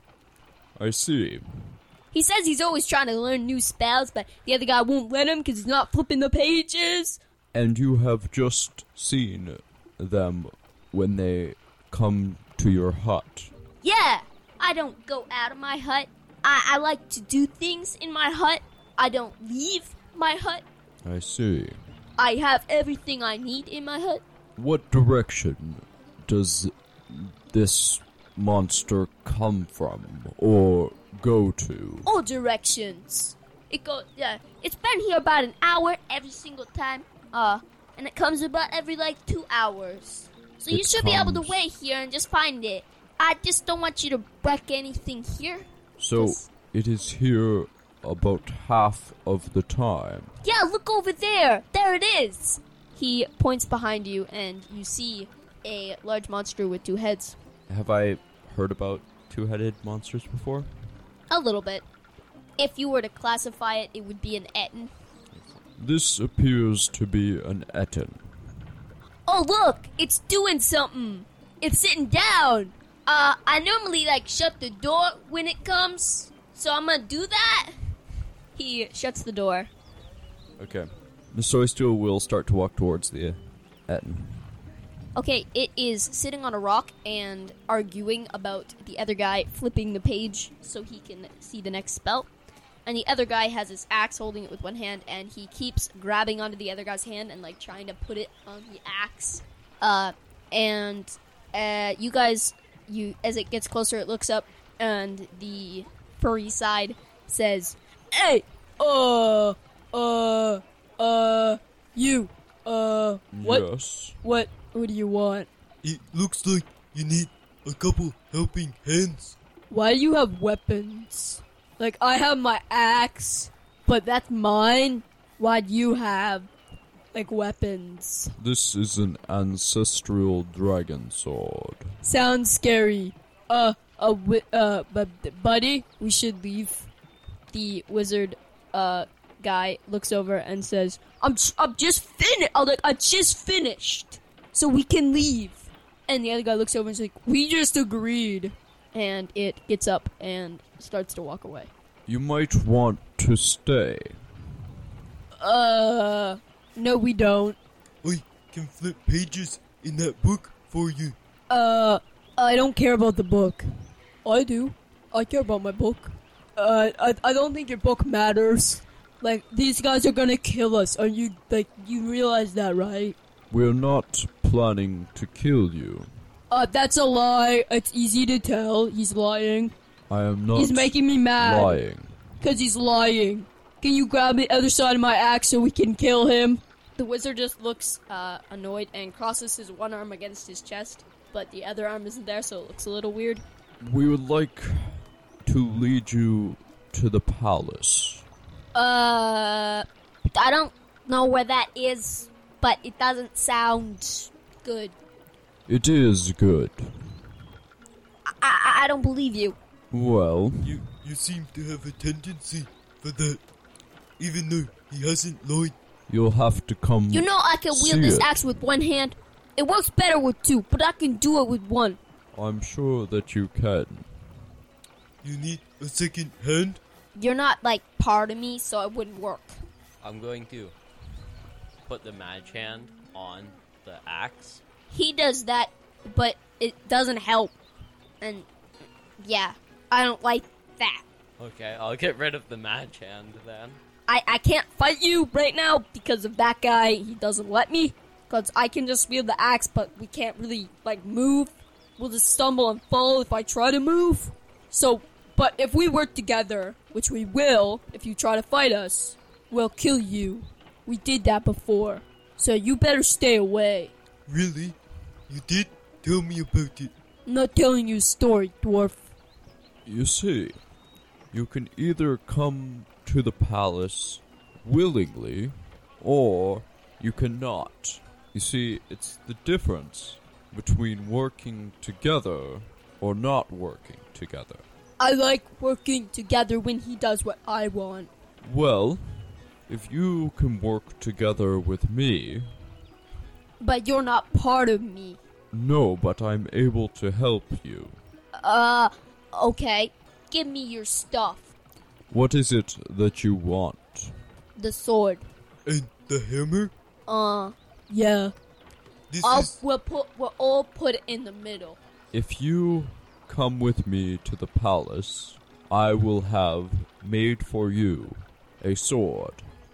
I see. He says he's always trying to learn new spells, but the other guy won't let him because he's not flipping the pages. And you have just seen them when they come to your hut. Yeah, I don't go out of my hut. I, I like to do things in my hut. I don't leave my hut. I see. I have everything I need in my hut. What direction does this monster come from or go to? All directions. It go yeah. It's been here about an hour every single time. Uh, and it comes about every like two hours. So you It should be able to comes- wait here and just find it. I just don't want you to wreck anything here. So Just- it is here about half of the time. Yeah, look over there. There it is. He points behind you, and you see a large monster with two heads. Have I heard about two-headed monsters before? A little bit. If you were to classify it, it would be an Etten. This appears to be an Etten. Oh, look! It's doing something! It's sitting down! Uh, I normally, like, shut the door when it comes, so I'm gonna do that. He shuts the door. Okay. The Soysteel will start to walk towards the Etten. Okay, it is sitting on a rock and arguing about the other guy flipping the page so he can see the next spell. And the other guy has his axe, holding it with one hand, and he keeps grabbing onto the other guy's hand and, like, trying to put it on the axe. Uh, and uh, you guys, you as it gets closer, it looks up, and the furry side says, Hey, uh, uh, uh, you, uh, what, Yes. what, what do you want? It looks like you need a couple helping hands. Why do you have weapons? Like, I have my axe, but that's mine. Why do you have, like, weapons? This is an ancestral dragon sword. Sounds scary. Uh, uh, wi- uh, but, buddy, we should leave. The wizard, uh, guy looks over and says, I'm, j- I'm just finished. I'm like, I just finished. So we can leave. And the other guy looks over and is like, we just agreed. And it gets up and starts to walk away. You might want to stay. Uh, no, we don't. I can flip pages in that book for you. Uh, I don't care about the book. I do. I care about my book. Uh, I, I don't think your book matters. Like, these guys are gonna kill us. Are you, like, you realize that, right? We're not planning to kill you. Uh, that's a lie. It's easy to tell. He's lying. I am not He's making me mad. lying. Cause he's lying. Can you grab the other side of my axe so we can kill him? The wizard just looks uh, annoyed and crosses his one arm against his chest, but the other arm isn't there, so it looks a little weird. We would like to lead you to the palace. Uh, I don't know where that is, but it doesn't sound good. It is good. I, I, I don't believe you. Well, You you seem to have a tendency for that, even though he hasn't lied. you'll have to come. You know I can wield See this it. axe with one hand. It works better with two, but I can do it with one. I'm sure that you can. You need a second hand? you're not like part of me, so it wouldn't work. I'm going to put the mage hand on the axe. He does that, but it doesn't help. And yeah, I don't like that. Okay, I'll get rid of the mage hand then. I, I can't fight you right now because of that guy. He doesn't let me. Because I can just wield the axe, but we can't really, like, move. We'll just stumble and fall if I try to move. So, but if we work together, which we will, if you try to fight us, we'll kill you. We did that before. So you better stay away. Really? You did? Tell me about it. I'm not telling you a story, dwarf. You see, you can either come to the palace willingly, or you cannot. You see, it's the difference between working together or not working together. I like working together when he does what I want. Well, if you can work together with me... But you're not part of me. No, but I'm able to help you. Uh, okay. Give me your stuff. What is it that you want? The sword. And the hammer? Uh, Yeah. This I'll, is... we'll, put, we'll all put it in the middle. If you come with me to the palace, I will have made for you a sword.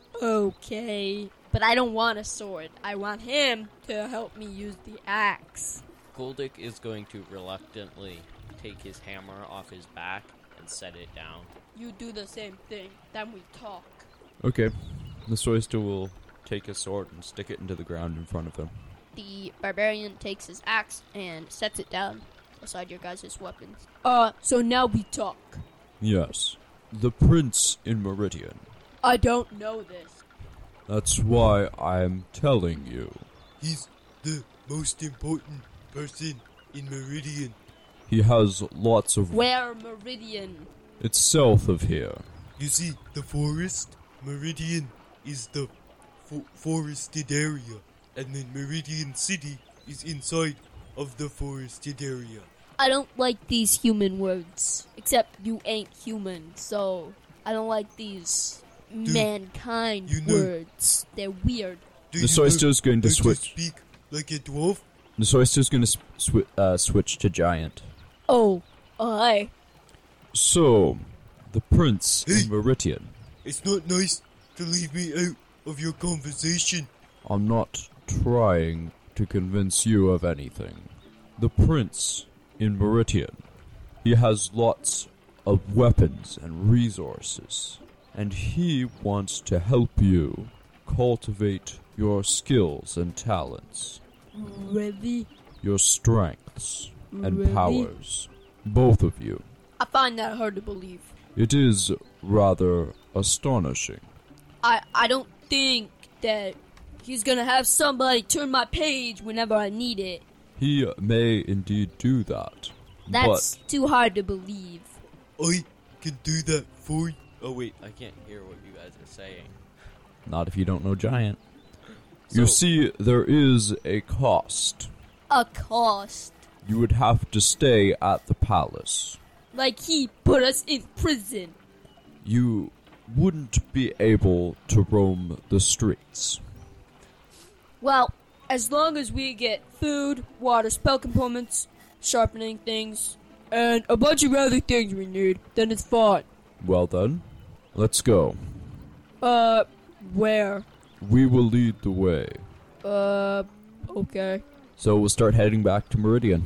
Okay. But I don't want a sword. I want him to help me use the axe. Goldick is going to reluctantly take his hammer off his back and set it down. You do the same thing. Then we talk. Okay. The Soyster will take his sword and stick it into the ground in front of him. The barbarian takes his axe and sets it down beside your guys' weapons. Uh, so now we talk. Yes. The prince in Meridian. I don't know this. That's why I'm telling you. He's the most important person in Meridian. He has lots of... Where Meridian? It's south of here. You see, the forest, Meridian is the fo- forested area. And then Meridian City is inside of the forested area. I don't like these human words. Except you ain't human, so I don't like these mankind you know- words. They're weird. Do The you Soyster's know going to how switch. speak like a dwarf? The Soyster's going to sw- uh, switch to giant. Oh, I. So, the prince Hey. in Meridian. It's not nice to leave me out of your conversation. I'm not trying to convince you of anything. The prince in Meridian. He has lots of weapons and resources. And he wants to help you cultivate your skills and talents. Really? Your strengths and Really? powers. Both of you. I find that hard to believe. It is rather astonishing. I, I don't think that he's gonna have somebody turn my page whenever I need it. He may indeed do that. That's too hard to believe. I can do that for you. Oh wait, I can't hear what you guys are saying. But not if you don't know giant. So- You see, there is a cost. A cost. You would have to stay at the palace. Like he put us in prison. You wouldn't be able to roam the streets. Well, as long as we get food, water, spell components, sharpening things, and a bunch of other things we need, then it's fine. Well then, let's go. Uh, where? We will lead the way. Uh, okay. So we'll start heading back to Meridian.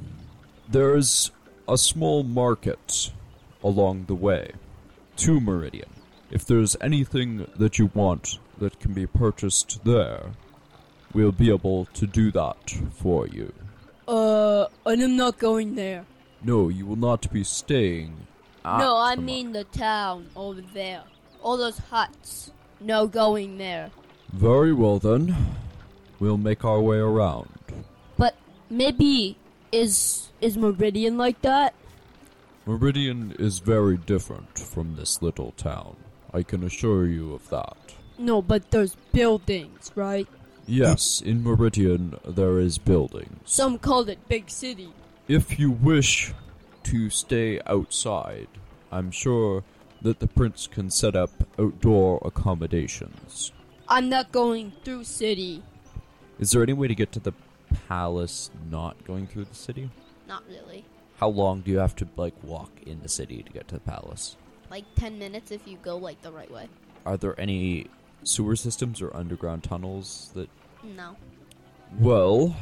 There's a small market along the way to Meridian. If there's anything that you want that can be purchased there, we'll be able to do that for you. Uh, and I'm not going there. No, you will not be staying at No, I the mar- mean the town over there. All those huts. No going there. Very well then. We'll make our way around. But maybe is is Meridian like that? Meridian is very different from this little town. I can assure you of that. No, but there's buildings, right? Yes, in Meridian there is buildings. Some call it Big City. If you wish to stay outside, I'm sure that the prince can set up outdoor accommodations. I'm not going through city. Is there any way to get to the palace not going through the city? Not really. How long do you have to, like, walk in the city to get to the palace? Like ten minutes if you go like the right way. Are there any sewer systems or underground tunnels that... No. Well,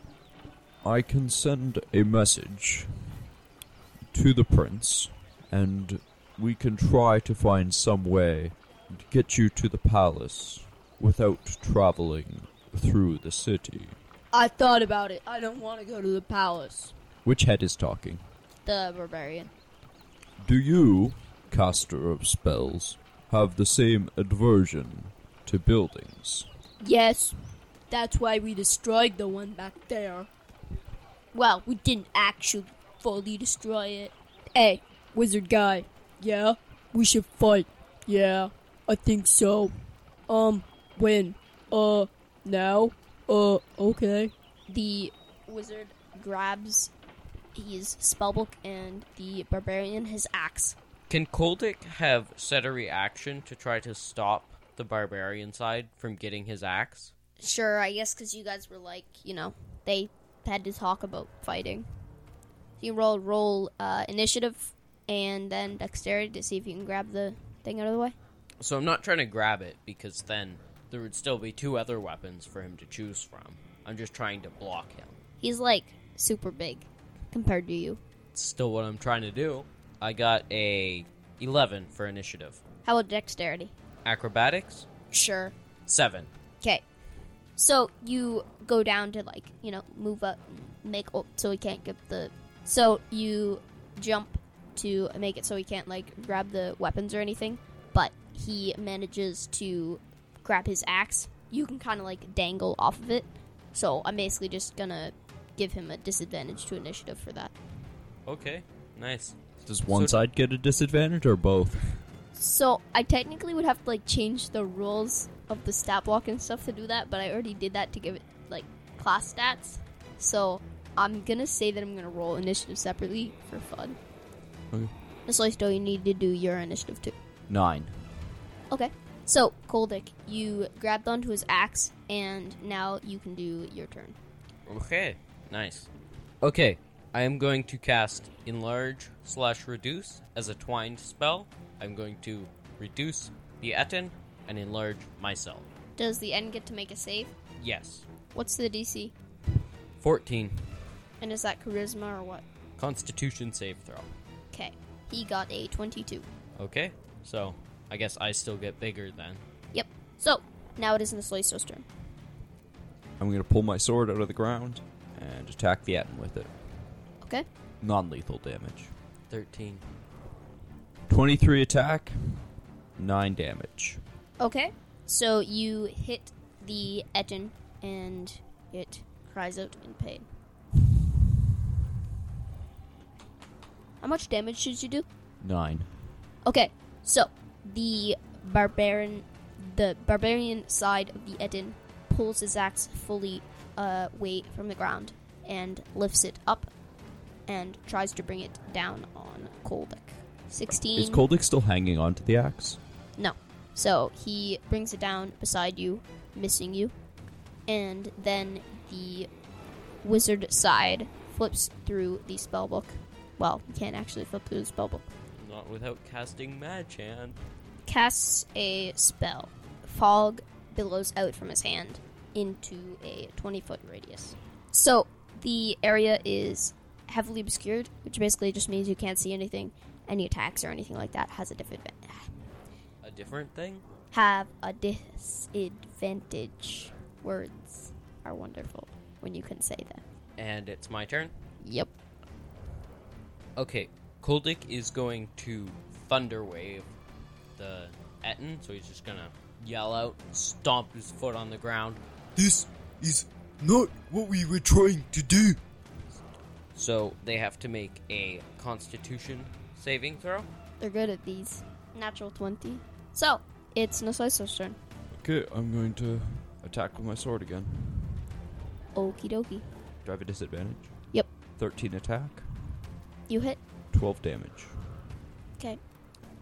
I can send a message to the prince, and we can try to find some way to get you to the palace without traveling through the city. I thought about it. I don't want to go to the palace. Which head is talking? The barbarian. Do you, caster of spells, have the same aversion to buildings? Yes. That's why we destroyed the one back there. Well, we didn't actually fully destroy it. Hey, wizard guy. Yeah? We should fight. Yeah, I think so. Um, when? Uh, now? Uh, okay. The wizard grabs his spellbook and the barbarian his axe. Can Koldik have set a reaction to try to stop the barbarian side from getting his axe? Sure, I guess because you guys were like, you know, they had to talk about fighting. You roll roll uh, initiative and then dexterity to see if you can grab the thing out of the way. So I'm not trying to grab it because then there would still be two other weapons for him to choose from. I'm just trying to block him. He's like super big compared to you. It's still what I'm trying to do. I got a eleven for initiative. How about dexterity? Acrobatics? Sure. seven. Okay. So you go down to like, you know, move up, make oh, so he can't get the. So you jump to make it so he can't like grab the weapons or anything, but he manages to grab his axe. You can kind of like dangle off of it. So I'm basically just gonna give him a disadvantage to initiative for that. Okay, nice. Does one So- side get a disadvantage or both? So I technically would have to like change the rules of the stat block and stuff to do that, but I already did that to give it like class stats. So I'm gonna say that I'm gonna roll initiative separately for fun. Okay. Just like though you need to do your initiative too. Nine. Okay. So Koldik, you grabbed onto his axe, and now you can do your turn. Okay, nice. Okay, I am going to cast Enlarge slash Reduce as a twined spell. I'm going to reduce the Etten and enlarge myself. Does the end get to make a save? Yes. What's the D C? fourteen. And is that charisma or what? Constitution save throw. Okay. He got a twenty-two. Okay, so I guess I still get bigger then. Yep. So now it is Nasloisto's turn. I'm going to pull my sword out of the ground and attack the Etten with it. Okay. Non-lethal damage. thirteen. twenty-three attack, nine damage. Okay. So you hit the Etten, and it cries out in pain. How much damage did you do? Nine. Okay. So the barbarian, the barbarian side of the Etten pulls his axe fully uh, away from the ground and lifts it up and tries to bring it down on Koldik. Sixteen. Is Koldik still hanging onto the axe? No. So he brings it down beside you, missing you. And then the wizard side flips through the spellbook. Well, you can't actually flip through the spellbook. Not without casting Mage Hand. Casts a spell. Fog billows out from his hand into a twenty-foot radius. So the area is heavily obscured, which basically just means you can't see anything. Any attacks or anything like that has a different A different thing? have a disadvantage. Words are wonderful when you can say them. And it's my turn? Yep. Okay, Koldik is going to Thunder Wave the Etten, so he's just gonna yell out, stomp his foot on the ground. This is not what we were trying to do. So they have to make a Constitution saving throw. They're good at these. Natural twenty. So, it's Nasaiso's turn. Okay, I'm going to attack with my sword again. Okie dokie. Do I have a disadvantage? Yep. thirteen attack, You hit. twelve damage. Okay.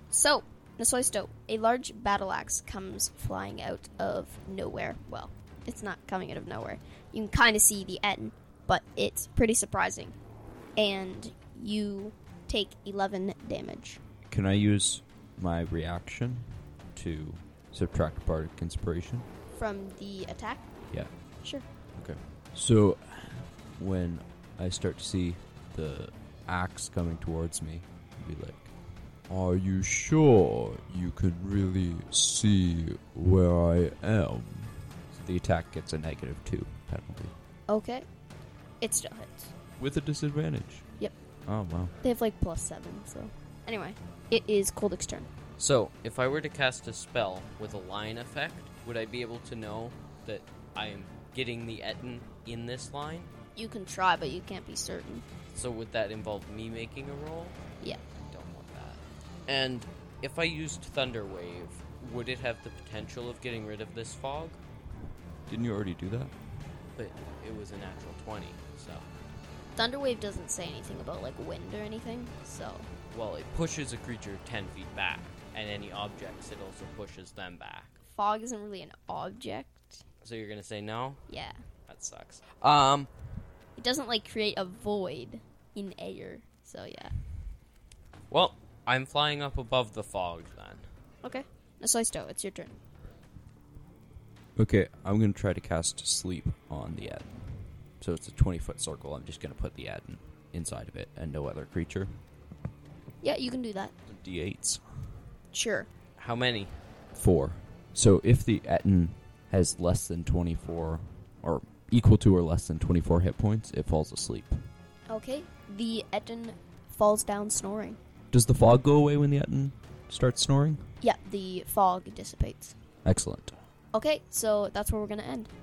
So, Nasoisto, a large battle axe comes flying out of nowhere. Well, it's not coming out of nowhere. You can kind of see the Etten, but it's pretty surprising. And you take eleven damage. Can I use my reaction to subtract bardic inspiration? From the attack? Yeah. Sure. Okay. So, When I start to see the axe coming towards me, I'll be like, are you sure you can really see where I am? so the attack gets a negative two penalty. Okay. It still hits. With a disadvantage? Yep. Oh, wow. They have like plus seven, so. Anyway, it is Koldik's turn. So, if I were to cast a spell with a line effect, would I be able to know that I am getting the Etten in this line? You can try, but you can't be certain. So would that involve me making a roll? Yeah. I don't want that. And if I used Thunder Wave, would it have the potential of getting rid of this fog? Didn't you already do that? But it was a natural twenty, so... Thunderwave doesn't say anything about like wind or anything, so. Well, it pushes a creature ten feet back, and any objects, it also pushes them back. Fog isn't really an object. So you're gonna say no? Yeah. That sucks. Um, It doesn't like create a void in air, so yeah. well, I'm flying up above the fog then. Okay. Nasoisto, it's your turn. Okay, I'm going to try to cast Sleep on the Etten. So it's a twenty-foot circle. I'm just going to put the Etten inside of it and no other creature. Yeah, you can do that. D eights. Sure. How many? Four. So if the Etten has less than twenty-four, or equal to or less than twenty-four hit points, it falls asleep. Okay. The Etten falls down snoring. Does the fog go away when the Etten starts snoring? Yeah, the fog dissipates. Excellent. Okay, so that's where we're gonna end.